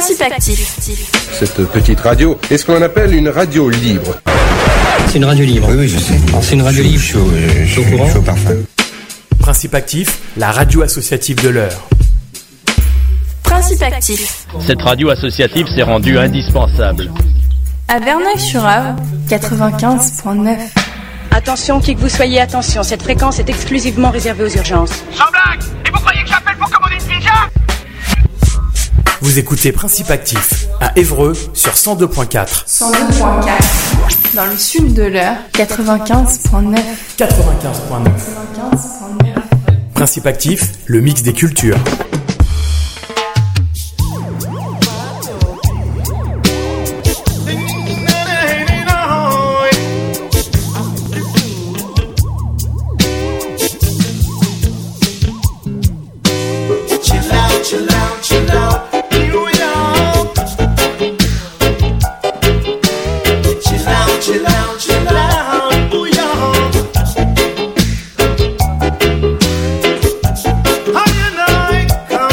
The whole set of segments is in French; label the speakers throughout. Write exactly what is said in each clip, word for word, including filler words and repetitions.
Speaker 1: Principe Actif.
Speaker 2: Cette petite radio est ce qu'on appelle une radio libre.
Speaker 3: C'est une radio libre.
Speaker 4: Oui, oui, je sais.
Speaker 3: C'est une radio libre.
Speaker 4: Je suis au, je, je, je suis au parfum.
Speaker 5: Principe Actif, la radio associative de l'heure.
Speaker 1: Principe Actif.
Speaker 6: Cette radio associative s'est rendue indispensable.
Speaker 1: À Verneuil-sur-Avre, quatre-vingt-quinze virgule neuf.
Speaker 7: Attention, qui que vous soyez, attention, cette fréquence est exclusivement réservée aux urgences.
Speaker 8: Sans blague! Et vous croyez que j'appelle pour commander une pizza?
Speaker 5: Vous écoutez Principe Actif, à Évreux, sur cent deux virgule quatre.
Speaker 1: cent deux virgule quatre. Dans le sud de l'Eure, quatre-vingt-quinze virgule neuf.
Speaker 5: quatre-vingt-quinze virgule neuf.
Speaker 1: quatre-vingt-quinze virgule neuf.
Speaker 5: Principe Actif, le mix des cultures.
Speaker 9: How you know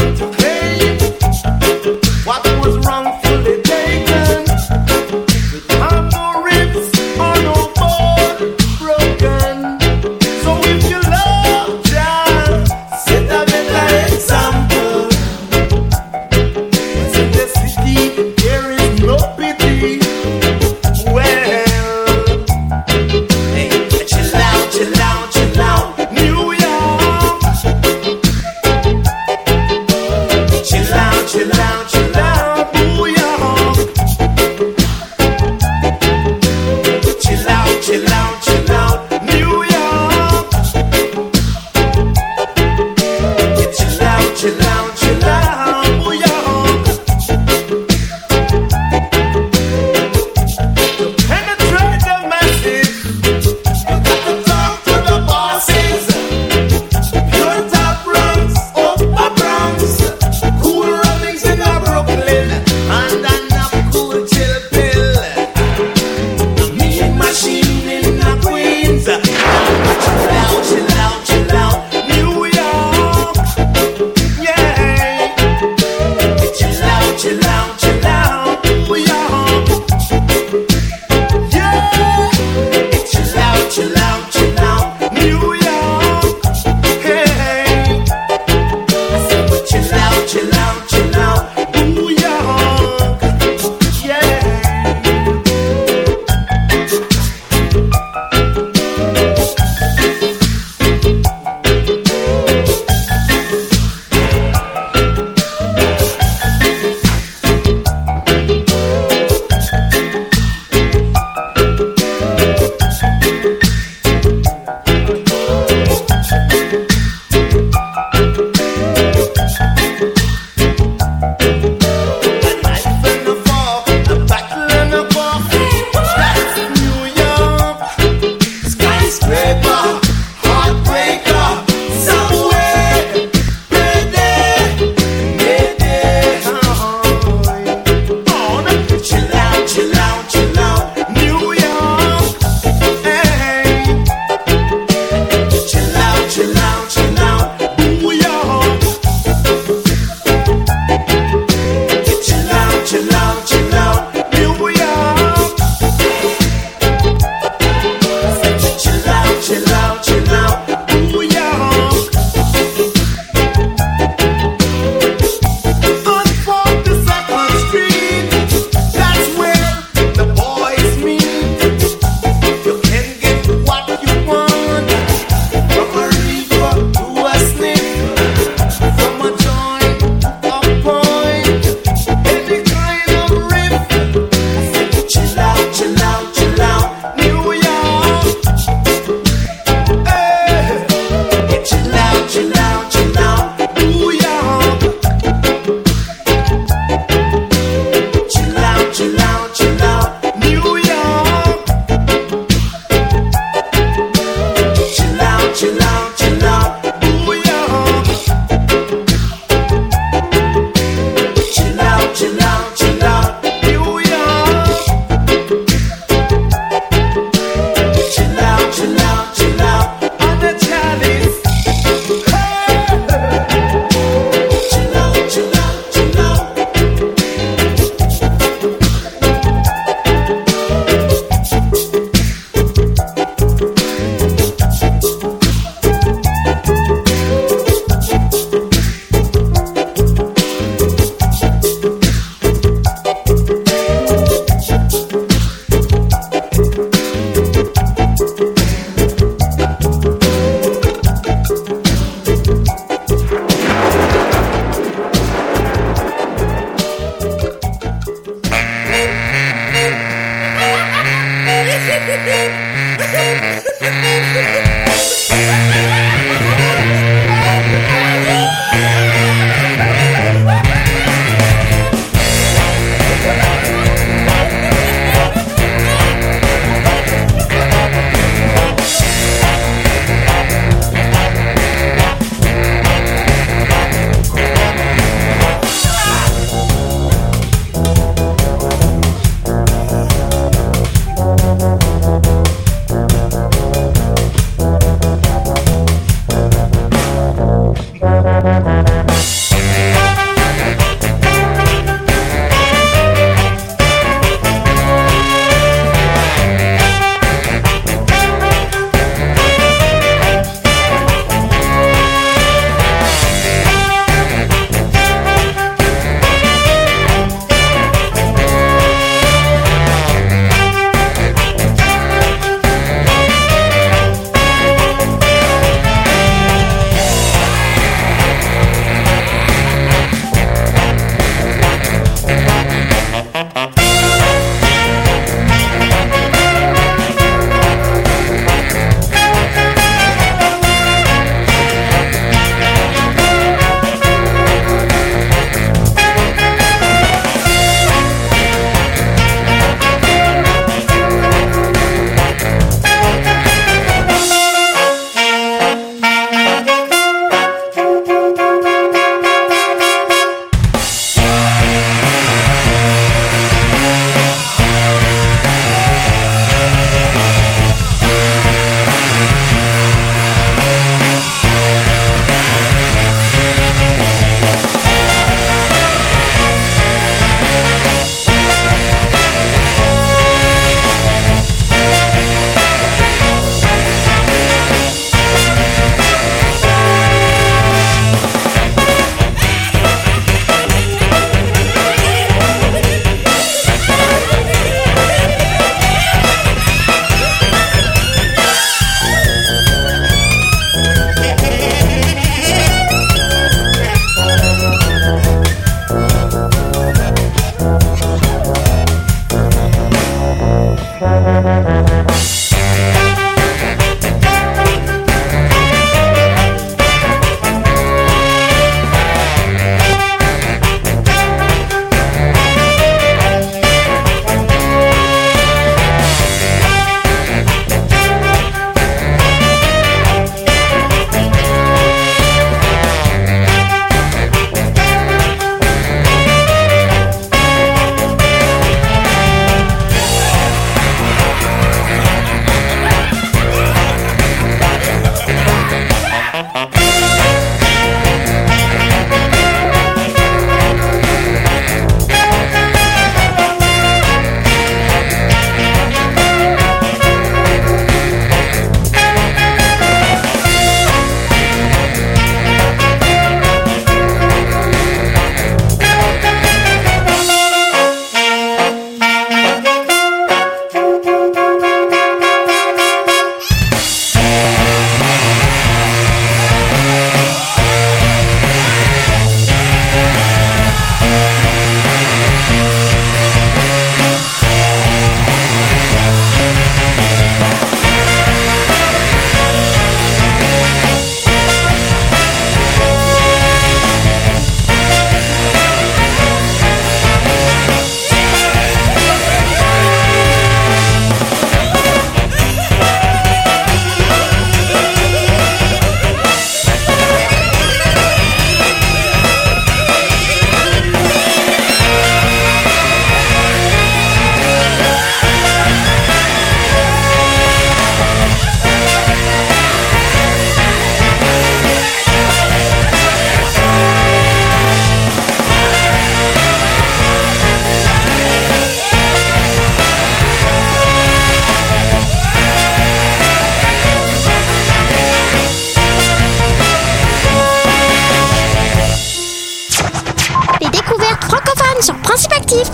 Speaker 9: Actif.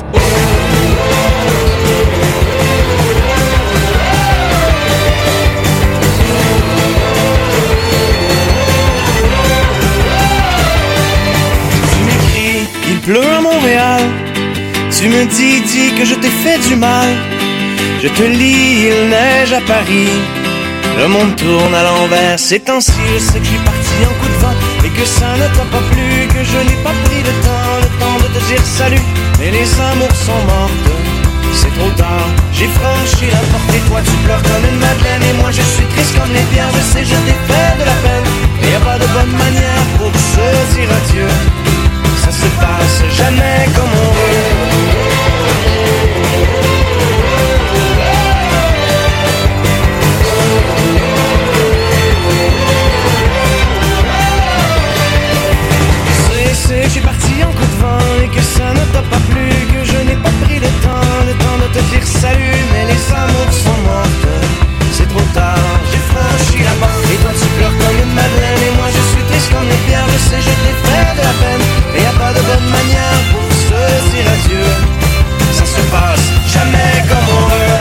Speaker 10: Tu m'écris, il pleut à Montréal. Tu me dis, dis que je t'ai fait du mal. Je te lis, il neige à Paris. Le monde tourne à l'envers. Ces temps-ci, je sais que je suis parti en coup de vent et que ça ne t'a pas plu, que je n'ai pas pris le temps, le temps de te dire salut. Mais les amours sont mortes, c'est trop tard. J'ai franchi la porte et toi tu pleures comme une madeleine. Et moi je suis triste comme les pierres. Je sais, je t'ai fait de la peine. Mais y a pas de bonne manière pour se dire adieu. Ça se passe jamais comme on veut. C'est, je suis parti en coup de vent et que ça ne t'a pas plu, que je n'ai pas pris le temps, le temps de te dire salut. Mais les amours sont mortes, c'est trop tard. J'ai franchi la porte et toi tu pleures comme une madeleine. Et moi je suis triste comme les pierres. Je sais, je t'ai fait de la peine. Et y a pas de bonne manière pour se dire adieu. Ça se passe jamais comme on veut.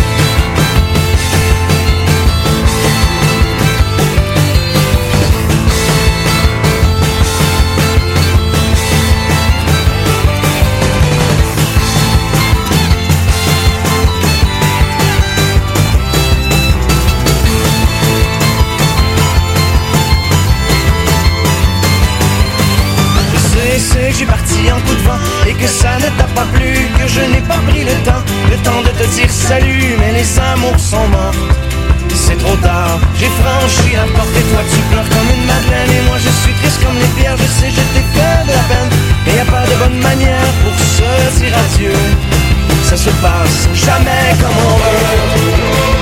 Speaker 10: Que j'ai parti en coup de vent et que ça ne t'a pas plu, que je n'ai pas pris le temps, le temps de te dire salut. Mais les amours sont morts, c'est trop tard. J'ai franchi la porte et toi tu pleures comme une madeleine. Et moi je suis triste comme les pierres. Je sais, je t'ai fait de la peine. Mais y a pas de bonne manière pour se dire adieu. Ça se passe jamais comme on veut.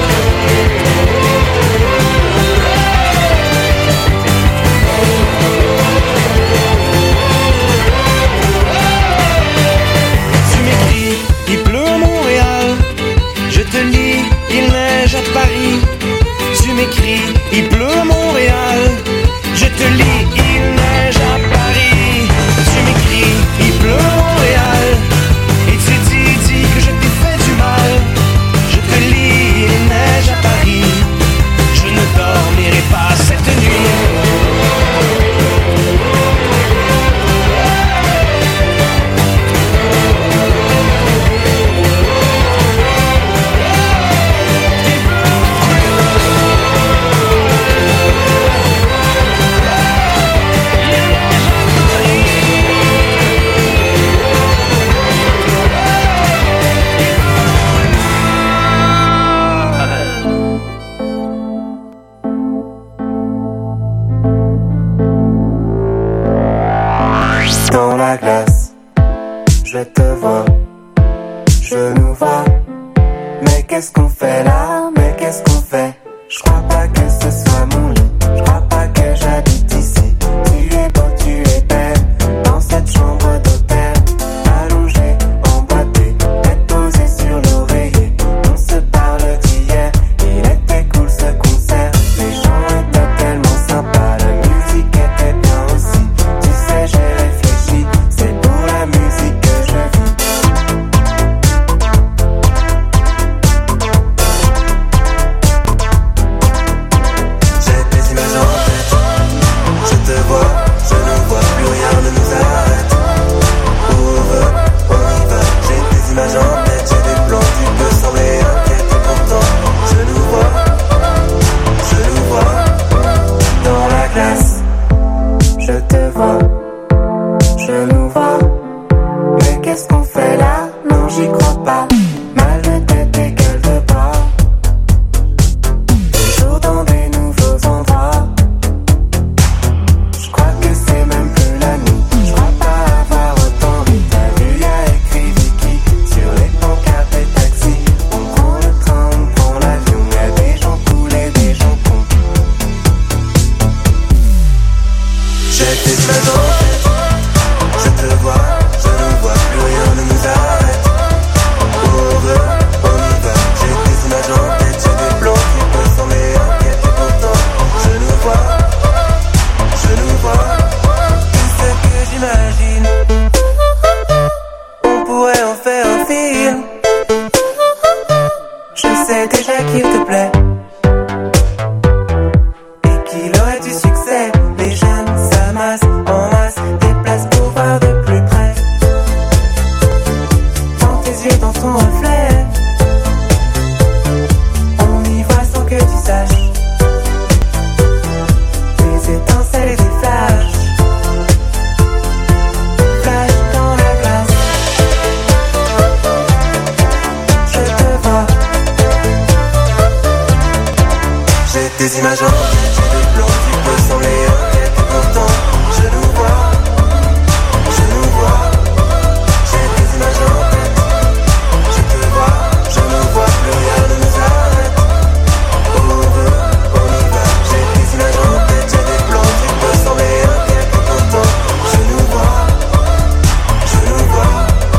Speaker 10: Il pleut à Montréal, je te lis, il neige à Paris. Tu m'écris, il pleut à Montréal, je te lis, il neige à Paris. Tu m'écris, il pleut à Montréal, et tu dis, dis que je t'ai fait du mal. Je te lis, il neige à Paris, je ne dormirai pas cette nuit.
Speaker 11: Dans la glace, je te vois, je nous vois. Mais qu'est-ce qu'on fait là? Mais qu'est-ce qu'on fait? Je crois pas que ce soit mon lit, je crois pas que j'habite ici. Tu es beau, tu es belle, dans cette chambre d'hôtel. Allongée, emboîtée, tête posée sur l'oreiller. On se parle d'hier, il était cool ce concert. Les gens étaient tellement sympas, la musique était bien aussi. Tu sais, j'ai réfléchi, c'est pour la musique que je vis. J'ai des images en tête. des images en tête, j'ai des plans qui peuvent sembler inquiètes. Et pourtant, je nous vois, je nous vois. J'ai des images en tête, je te vois, je nous vois. Plus rien ne nous arrête. On veut, on y va. J'ai des images en tête, j'ai des plans qui peuvent sembler inquiètes. Et pourtant, je nous vois, je nous vois.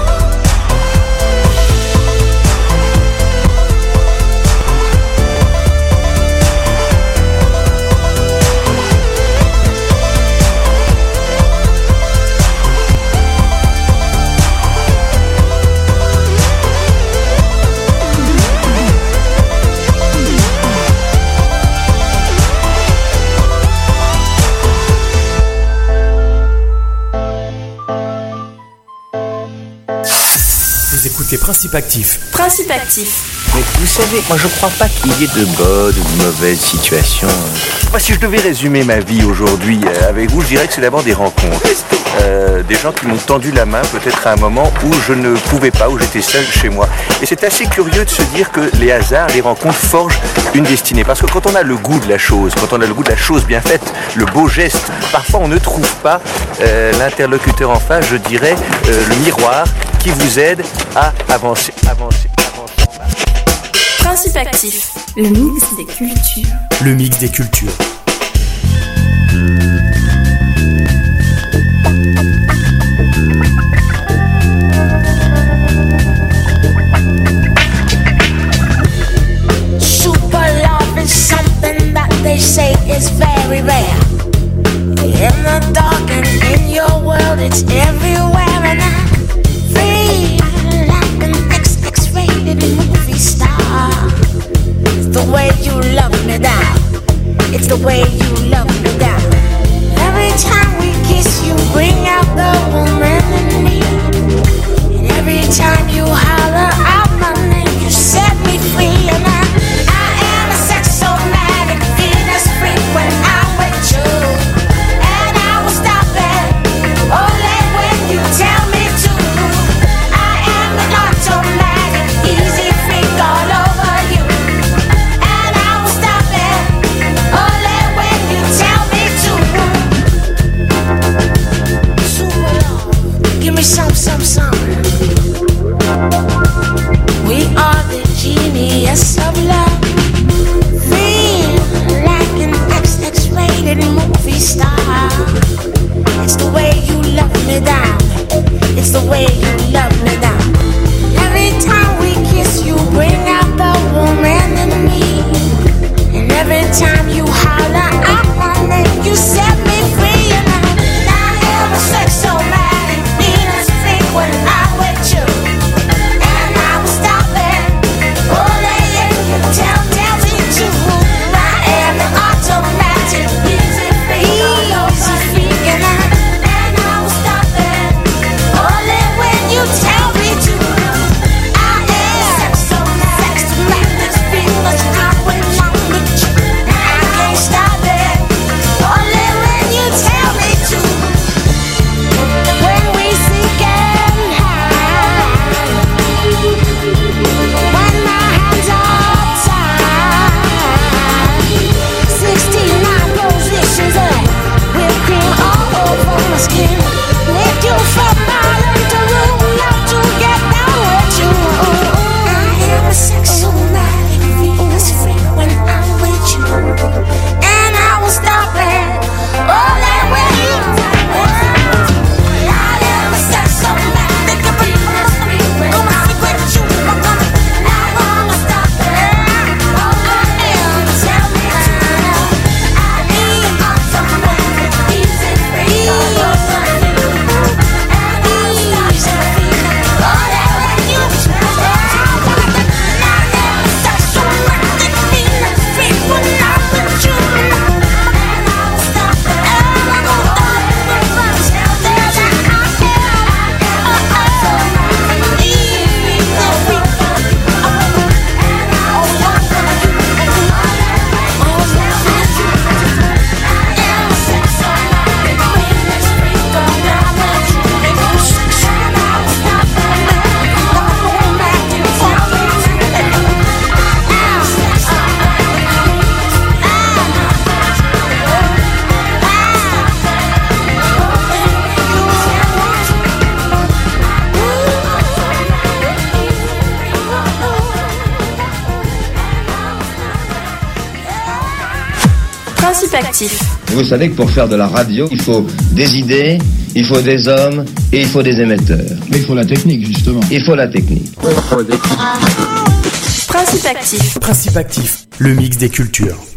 Speaker 5: Vous écoutez Principe Actif.
Speaker 1: Principe Actif.
Speaker 9: Mais vous savez, moi je crois pas qu'il y ait de bonnes ou de mauvaises situations. Moi, si je devais résumer ma vie aujourd'hui euh, avec vous, je dirais que c'est d'abord des rencontres. Euh, des gens qui m'ont tendu la main peut-être à un moment où je ne pouvais pas, où j'étais seul chez moi. Et c'est assez curieux de se dire que les hasards, les rencontres forgent une destinée. Parce que quand on a le goût de la chose, quand on a le goût de la chose bien faite, le beau geste, parfois on ne trouve pas euh, l'interlocuteur en face, je dirais, euh, le miroir qui vous aide à avancer, avancer, avancer.
Speaker 1: Principe Actif. Le mix des cultures.
Speaker 5: Le mix des cultures.
Speaker 12: Super love is something that they say is very rare. In the dark and in your world, it's everywhere, and I feel like an X X-rated movie star. It's the way you love me down. It's the way you love me down. Every time we kiss, you bring out the woman in me. And every time you holler out my name, you set me free. And I, I am a sexomatic Venus freak when I'm with you. And I will stop it only when you tell me to. I am an automatic easy freak all over you. And I will stop it only when you tell me to. Super love, give me some, some, some. We are the genius of love. Feel like an X X-rated movie star. It's the way you love me down. It's the way you love me down. Every time we kiss, you bring out the woman in me. And every time you holler out my name, you set me free. And I, I am a sexomatic Venus freak when I'm with you. And I will stop it only if you tell, tell me to. I am an automatic easy freak, easy freak, and I, and I will stop it only when you tell me to. I am sexomatic, sexomatic freak, but I belong with you. I can't stop it only
Speaker 1: Principe actif.
Speaker 13: Vous savez que pour faire de la radio, il faut des idées, il faut des hommes et il faut des émetteurs.
Speaker 14: Mais il faut la technique, justement.
Speaker 13: Il faut la technique.
Speaker 1: Principe actif.
Speaker 5: Principe actif, le mix des cultures.